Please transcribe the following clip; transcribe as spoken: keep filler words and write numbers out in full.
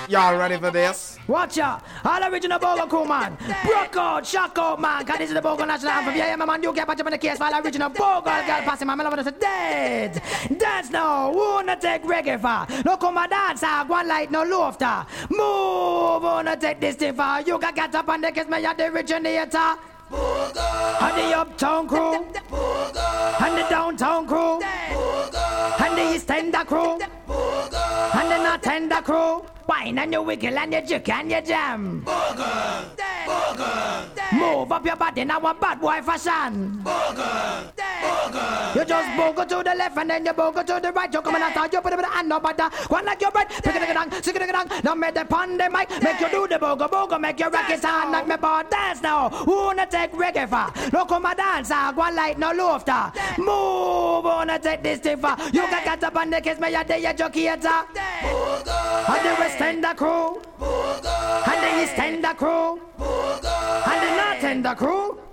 Y'all ready for this? Watch out, all original Bogo crew, man. Broke out, shock out, man. Cause this is the Bogo national anthem. Yeah, yeah, my man, you can't patch up in the case for all original Bogo girl passing, man. My love is dead. Dance now, who wanna take reggae for? No come a dance, I one light, no laughter. Move, wanna take this thing for? You can get up on the case, man, you're the originator. Bogo. And the uptown crew. Bogo. And the downtown crew. Bogo. And the East Ender crew. Bogo. And the North Ender crew. Wine and you wiggle and you juke and you jam. Bogo. Bogo. Move up your body now a bad boy fashion. Bogo. Bogo. You just bogo to the left and then you bogo to the right. You come and start you put it with the hand up but one like your bread. Pick it down, stick it down. Now make the pon the mic. Make you do the bogo bogo. Make your rocket sound like me boy dance now. Who wanna take reggae for? No come a dance, I one light no laughter. Move wanna take this thing for? You can get up on the kiss me a day a jockey-ator. And the West Ender crew. And the East Ender crew. And the North Ender crew.